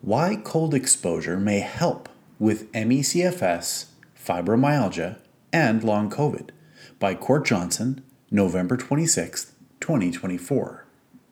Why cold exposure may help with ME/CFS, fibromyalgia, and long COVID by Court Johnson, November 26, 2024.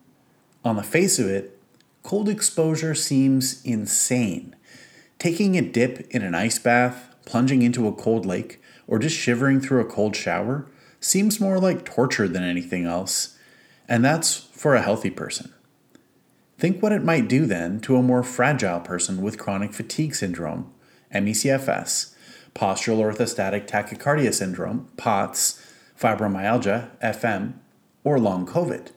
On the face of it, cold exposure seems insane. Taking a dip in an ice bath, plunging into a cold lake, or just shivering through a cold shower seems more like torture than anything else, and that's for a healthy person. Think what it might do then to a more fragile person with chronic fatigue syndrome, ME/CFS, postural orthostatic tachycardia syndrome, POTS, fibromyalgia, FM, or long COVID.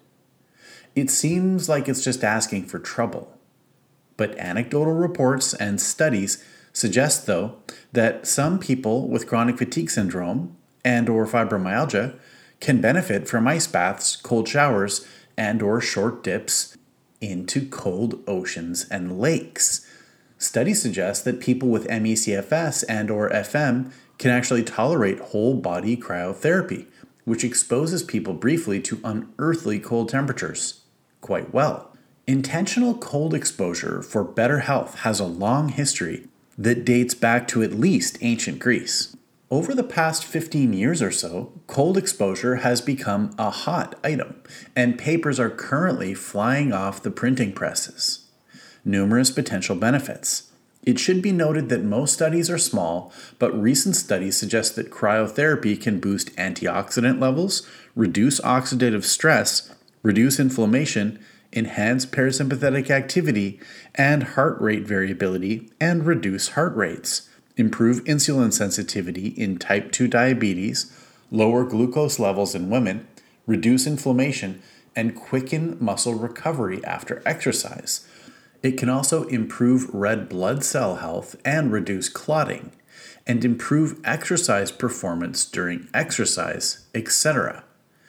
It seems like it's just asking for trouble. But anecdotal reports and studies suggest, though, that some people with chronic fatigue syndrome and/or fibromyalgia can benefit from ice baths, cold showers, and/or short dips into cold oceans and lakes. Studies suggest that people with ME/CFS and/or FM can actually tolerate whole-body cryotherapy, which exposes people briefly to unearthly cold temperatures quite well. Intentional cold exposure for better health has a long history that dates back to at least ancient Greece. Over the past 15 years or so, cold exposure has become a hot item, and papers are currently flying off the printing presses. Numerous potential benefits. It should be noted that most studies are small, but recent studies suggest that cryotherapy can boost antioxidant levels, reduce oxidative stress, reduce inflammation, enhance parasympathetic activity and heart rate variability, and reduce heart rates, improve insulin sensitivity in type 2 diabetes, lower glucose levels in women, reduce inflammation, and quicken muscle recovery after exercise. It can also improve red blood cell health and reduce clotting, and improve exercise performance during exercise, etc.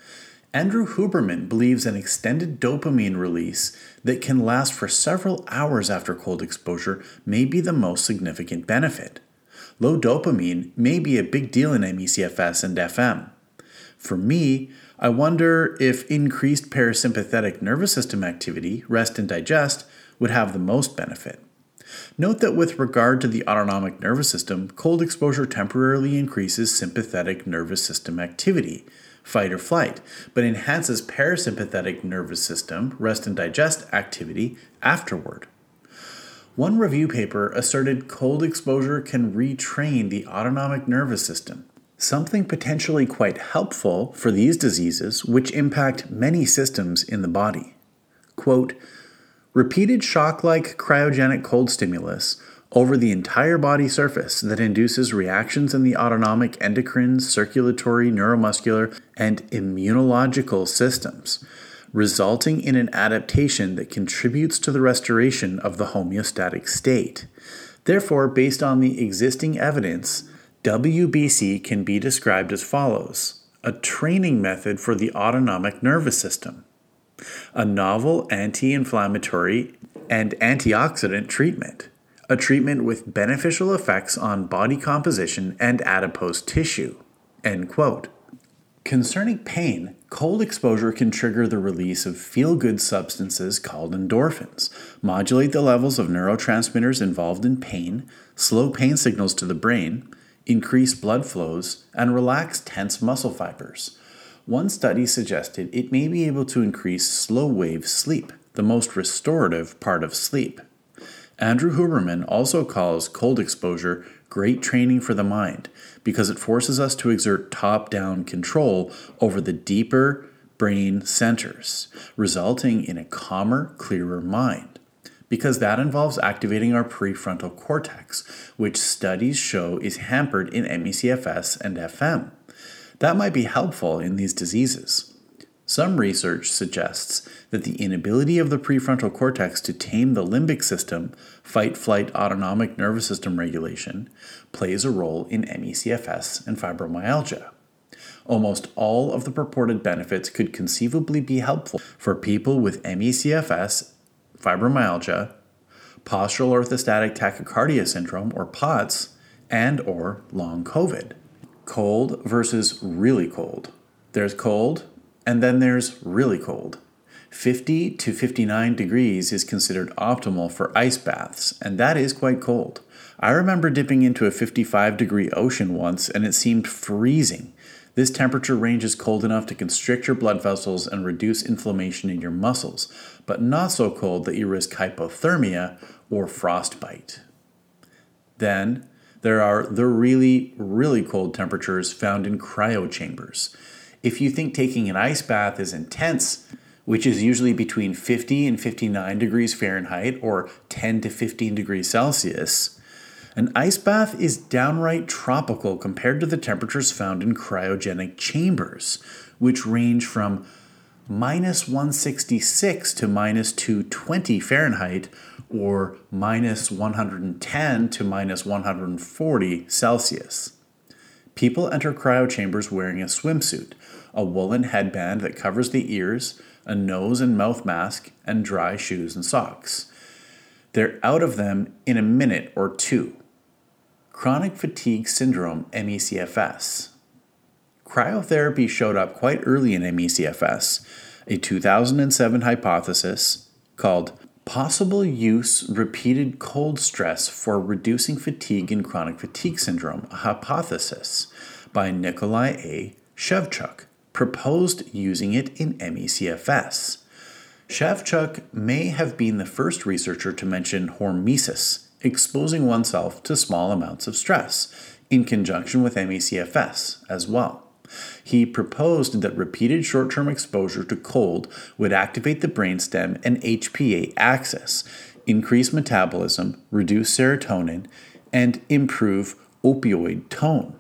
Andrew Huberman believes an extended dopamine release that can last for several hours after cold exposure may be the most significant benefit. Low dopamine may be a big deal in ME/CFS and FM. For me, I wonder if increased parasympathetic nervous system activity, rest and digest, would have the most benefit. Note that with regard to the autonomic nervous system, cold exposure temporarily increases sympathetic nervous system activity, fight or flight, but enhances parasympathetic nervous system, rest and digest activity afterward. One review paper asserted cold exposure can retrain the autonomic nervous system, something potentially quite helpful for these diseases which impact many systems in the body. Quote, repeated shock-like cryogenic cold stimulus over the entire body surface that induces reactions in the autonomic, endocrine, circulatory, neuromuscular, and immunological systems, resulting in an adaptation that contributes to the restoration of the homeostatic state. Therefore, based on the existing evidence, WBC can be described as follows: a training method for the autonomic nervous system, a novel anti-inflammatory and antioxidant treatment, a treatment with beneficial effects on body composition and adipose tissue. End quote. Concerning pain, cold exposure can trigger the release of feel-good substances called endorphins, modulate the levels of neurotransmitters involved in pain, slow pain signals to the brain, increase blood flows, and relax tense muscle fibers. One study suggested it may be able to increase slow-wave sleep, the most restorative part of sleep. Andrew Huberman also calls cold exposure great training for the mind because it forces us to exert top-down control over the deeper brain centers, resulting in a calmer, clearer mind. Because that involves activating our prefrontal cortex, which studies show is hampered in ME/CFS and FM. That might be helpful in these diseases. Some research suggests that the inability of the prefrontal cortex to tame the limbic system, fight-flight autonomic nervous system regulation, plays a role in ME/CFS and fibromyalgia. Almost all of the purported benefits could conceivably be helpful for people with ME/CFS, fibromyalgia, postural orthostatic tachycardia syndrome or POTS, and/or long COVID. Cold versus really cold. There's cold, and then there's really cold. 50 to 59 degrees is considered optimal for ice baths, and that is quite cold. I remember dipping into a 55-degree ocean once, and it seemed freezing. This temperature range is cold enough to constrict your blood vessels and reduce inflammation in your muscles, but not so cold that you risk hypothermia or frostbite. Then, there are the really, really cold temperatures found in cryochambers. If you think taking an ice bath is intense, which is usually between 50 and 59 degrees Fahrenheit or 10 to 15 degrees Celsius, an ice bath is downright tropical compared to the temperatures found in cryogenic chambers, which range from minus 166 to minus 220 Fahrenheit or minus 110 to minus 140 Celsius. People enter cryochambers wearing a swimsuit, a woolen headband that covers the ears, a nose and mouth mask, and dry shoes and socks. They're out of them in a minute or two. Chronic fatigue syndrome, ME/CFS. Cryotherapy showed up quite early in ME/CFS, a 2007 hypothesis called Possible Use Repeated Cold Stress for Reducing Fatigue in Chronic Fatigue Syndrome, a hypothesis by Nikolai A. Shevchuk, proposed using it in ME/CFS. Shevchuk may have been the first researcher to mention hormesis, exposing oneself to small amounts of stress, in conjunction with ME/CFS as well. He proposed that repeated short-term exposure to cold would activate the brainstem and HPA axis, increase metabolism, reduce serotonin, and improve opioid tone.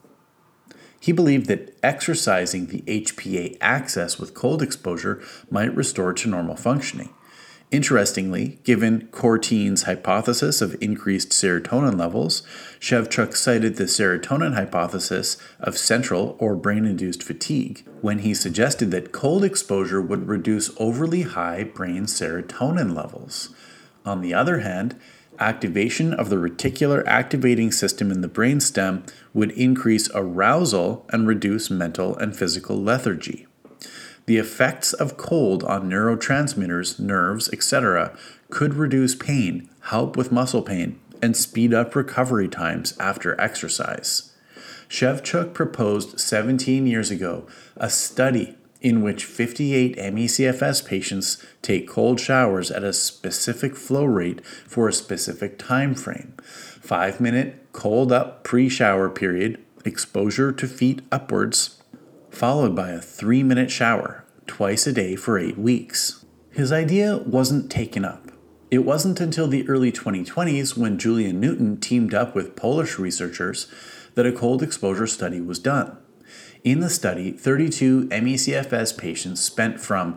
He believed that exercising the HPA axis with cold exposure might restore to normal functioning. Interestingly, given Courtine's hypothesis of increased serotonin levels, Shevchuk cited the serotonin hypothesis of central or brain-induced fatigue when he suggested that cold exposure would reduce overly high brain serotonin levels. On the other hand, activation of the reticular activating system in the brainstem would increase arousal and reduce mental and physical lethargy. The effects of cold on neurotransmitters, nerves, etc. could reduce pain, help with muscle pain, and speed up recovery times after exercise. Shevchuk proposed 17 years ago a study in which 58 ME/CFS patients take cold showers at a specific flow rate for a specific time frame. 5-minute cold up pre-shower period, exposure to feet upwards, followed by a 3-minute shower, twice a day for 8 weeks. His idea wasn't taken up. It wasn't until the early 2020s when Julian Newton teamed up with Polish researchers that a cold exposure study was done. In the study, 32 ME/CFS patients spent from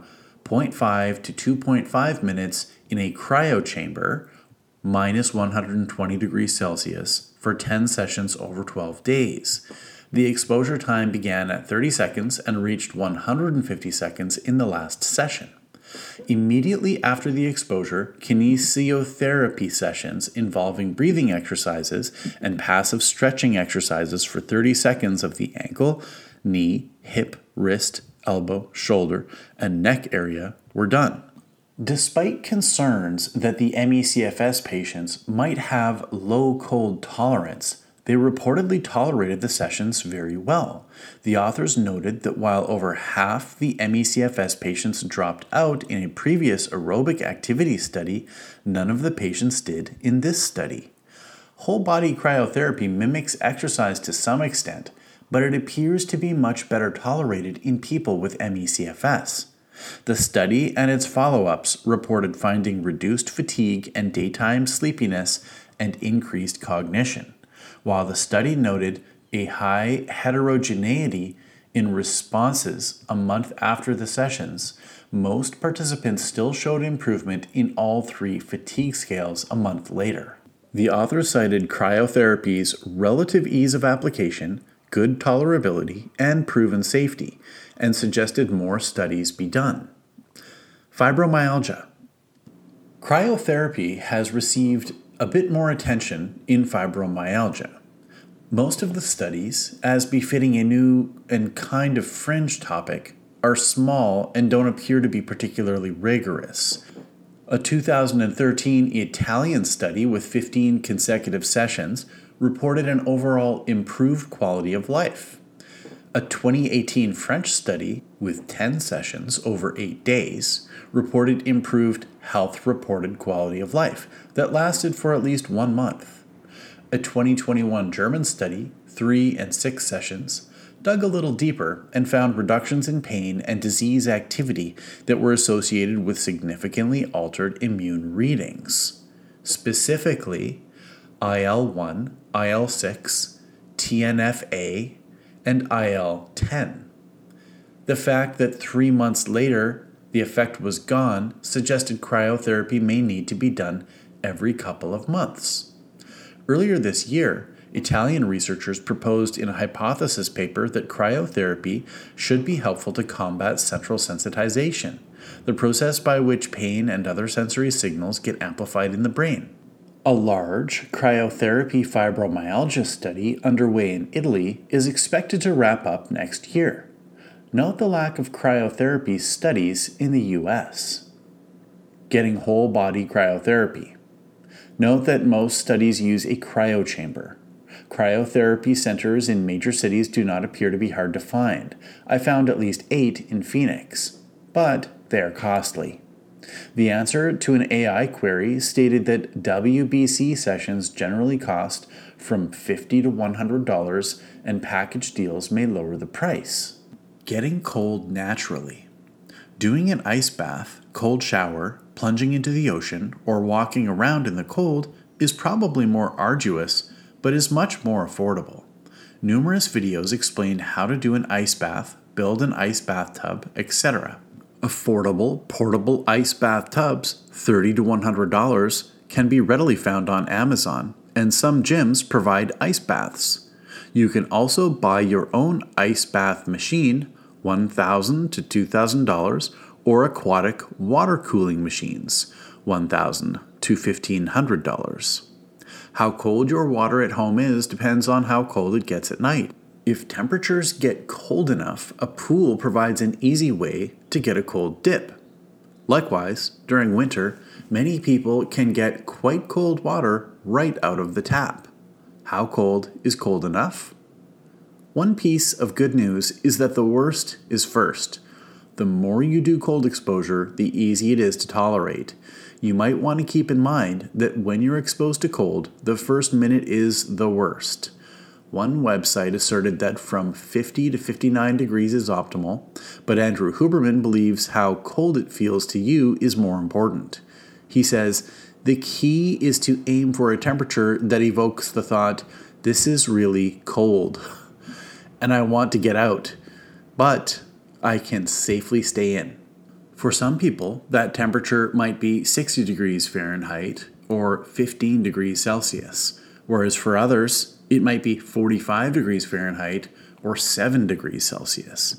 0.5 to 2.5 minutes in a cryochamber, minus 120 degrees Celsius, for 10 sessions over 12 days. The exposure time began at 30 seconds and reached 150 seconds in the last session. Immediately after the exposure, kinesiotherapy sessions involving breathing exercises and passive stretching exercises for 30 seconds of the ankle, knee, hip, wrist, elbow, shoulder, and neck area were done. Despite concerns that the ME/CFS patients might have low cold tolerance, they reportedly tolerated the sessions very well. The authors noted that while over half the ME/CFS patients dropped out in a previous aerobic activity study, none of the patients did in this study. Whole body cryotherapy mimics exercise to some extent, but it appears to be much better tolerated in people with ME/CFS. The study and its follow-ups reported finding reduced fatigue and daytime sleepiness and increased cognition, while the study noted a high heterogeneity in responses a month after the sessions. Most participants still showed improvement in all 3 fatigue scales a month later. The authors cited cryotherapy's relative ease of application, good tolerability, and proven safety, and suggested more studies be done. Fibromyalgia. Cryotherapy has received a bit more attention in fibromyalgia. Most of the studies, as befitting a new and kind of fringe topic, are small and don't appear to be particularly rigorous. A 2013 Italian study with 15 consecutive sessions reported an overall improved quality of life. A 2018 French study with 10 sessions over 8 days reported improved health-reported quality of life that lasted for at least 1 month. A 2021 German study, 3 and 6 sessions, dug a little deeper and found reductions in pain and disease activity that were associated with significantly altered immune readings. Specifically, IL-1, IL-6, TNF-A, and IL-10. The fact that 3 months later the effect was gone suggested cryotherapy may need to be done every couple of months. Earlier this year, Italian researchers proposed in a hypothesis paper that cryotherapy should be helpful to combat central sensitization, the process by which pain and other sensory signals get amplified in the brain. A large cryotherapy fibromyalgia study underway in Italy is expected to wrap up next year. Note the lack of cryotherapy studies in the US. Getting whole body cryotherapy. Note that most studies use a cryochamber. Cryotherapy centers in major cities do not appear to be hard to find. I found at least 8 in Phoenix, but they are costly. The answer to an AI query stated that WBC sessions generally cost from $50 to $100, and package deals may lower the price. Getting cold naturally. Doing an ice bath, cold shower, plunging into the ocean, or walking around in the cold is probably more arduous, but is much more affordable. Numerous videos explain how to do an ice bath, build an ice bathtub, etc. Affordable, portable ice bathtubs, $30 to $100, can be readily found on Amazon, and some gyms provide ice baths. You can also buy your own ice bath machine, $1,000 to $2,000, or aquatic water cooling machines, $1,000 to $1,500. How cold your water at home is depends on how cold it gets at night. If temperatures get cold enough, a pool provides an easy way to get a cold dip. Likewise, during winter, many people can get quite cold water right out of the tap. How cold is cold enough? One piece of good news is that the worst is first. The more you do cold exposure, the easier it is to tolerate. You might want to keep in mind that when you're exposed to cold, the first minute is the worst. One website asserted that from 50 to 59 degrees is optimal, but Andrew Huberman believes how cold it feels to you is more important. He says, the key is to aim for a temperature that evokes the thought, this is really cold, and I want to get out, but I can safely stay in. For some people, that temperature might be 60 degrees Fahrenheit or 15 degrees Celsius, whereas for others, it might be 45 degrees Fahrenheit or 7 degrees Celsius.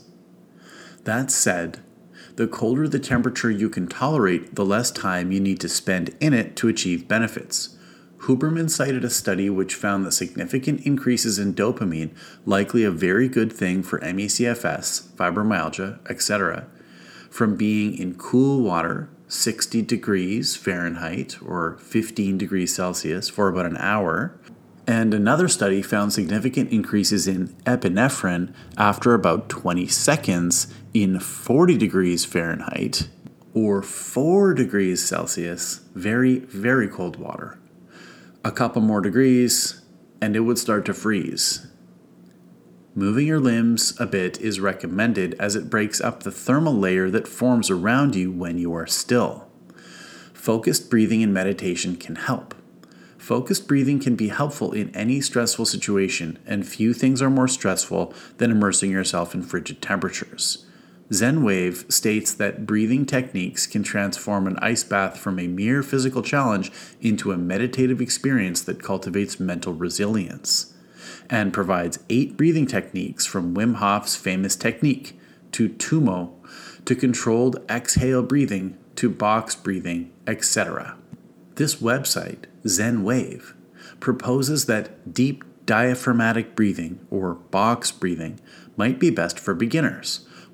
That said, the colder the temperature you can tolerate, the less time you need to spend in it to achieve benefits. Huberman cited a study which found that significant increases in dopamine, likely a very good thing for ME/CFS, fibromyalgia, etc., from being in cool water, 60 degrees Fahrenheit or 15 degrees Celsius for about an hour. And another study found significant increases in epinephrine after about 20 seconds in 40 degrees Fahrenheit or 4 degrees Celsius, very, very cold water. A couple more degrees, and it would start to freeze. Moving your limbs a bit is recommended as it breaks up the thermal layer that forms around you when you are still. Focused breathing and meditation can help. Focused breathing can be helpful in any stressful situation, and few things are more stressful than immersing yourself in frigid temperatures. ZenWave states that breathing techniques can transform an ice bath from a mere physical challenge into a meditative experience that cultivates mental resilience, and provides 8 breathing techniques from Wim Hof's famous technique to Tumo to controlled exhale breathing to box breathing, etc. This website, ZenWave, proposes that deep diaphragmatic breathing, or box breathing, might be best for beginners,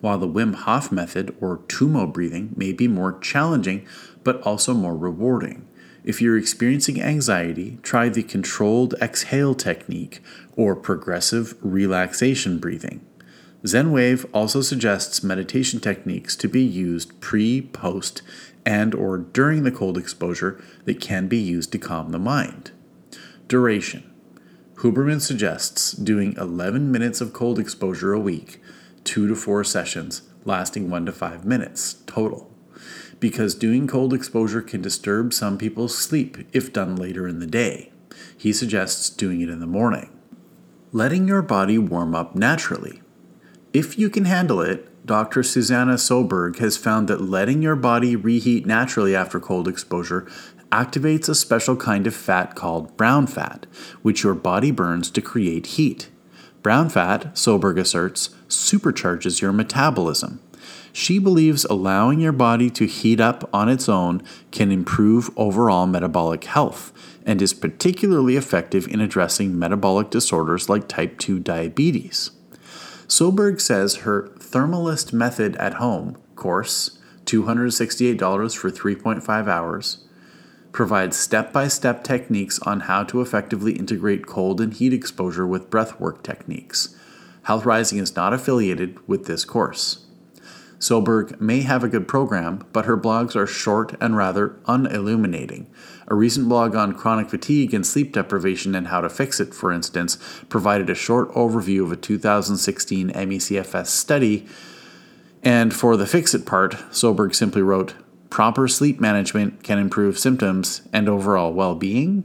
while the Wim Hof method or Tumo breathing may be more challenging but also more rewarding. If you're experiencing anxiety, try the controlled exhale technique or progressive relaxation breathing. ZenWave also suggests meditation techniques to be used pre, post, and or during the cold exposure that can be used to calm the mind. Duration. Huberman suggests doing 11 minutes of cold exposure a week, 2 to 4 sessions lasting 1 to 5 minutes total. Because doing cold exposure can disturb some people's sleep if done later in the day. He suggests doing it in the morning. Letting your body warm up naturally. If you can handle it, Dr. Susanna Soberg has found that letting your body reheat naturally after cold exposure activates a special kind of fat called brown fat, which your body burns to create heat. Brown fat, Soberg asserts, supercharges your metabolism. She believes allowing your body to heat up on its own can improve overall metabolic health and is particularly effective in addressing metabolic disorders like type 2 diabetes. Soberg says her Thermalist Method at Home course, $268 for 3.5 hours, provides step-by-step techniques on how to effectively integrate cold and heat exposure with breathwork techniques. Health Rising is not affiliated with this course. Soberg may have a good program, but her blogs are short and rather unilluminating. A recent blog on chronic fatigue and sleep deprivation and how to fix it, for instance, provided a short overview of a 2016 MECFS study, and for the fix it part, Soberg simply wrote, "Proper sleep management can improve symptoms and overall well-being?"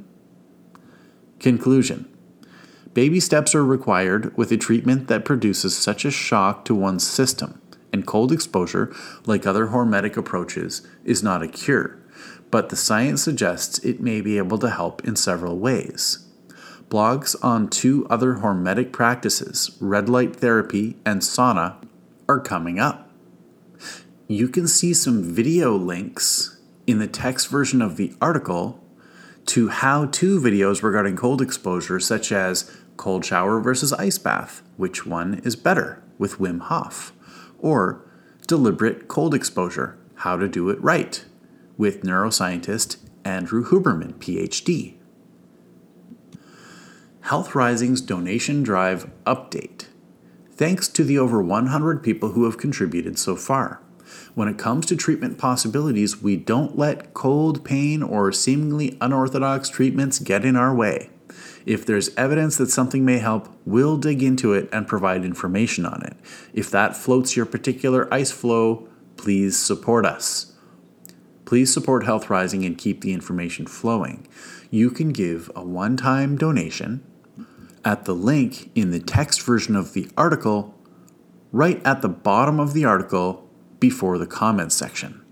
Conclusion. Baby steps are required with a treatment that produces such a shock to one's system, and cold exposure, like other hormetic approaches, is not a cure, but the science suggests it may be able to help in several ways. Blogs on 2 other hormetic practices, red light therapy and sauna, are coming up. You can see some video links in the text version of the article to how-to videos regarding cold exposure, such as cold shower versus ice bath, which one is better, with Wim Hof, or deliberate cold exposure, how to do it right, with neuroscientist Andrew Huberman, PhD. Health Rising's donation drive update. Thanks to the over 100 people who have contributed so far. When it comes to treatment possibilities, we don't let cold, pain, or seemingly unorthodox treatments get in our way. If there's evidence that something may help, we'll dig into it and provide information on it. If that floats your particular ice flow, please support us. Please support Health Rising and keep the information flowing. You can give a one-time donation at the link in the text version of the article, right at the bottom of the article before the comments section.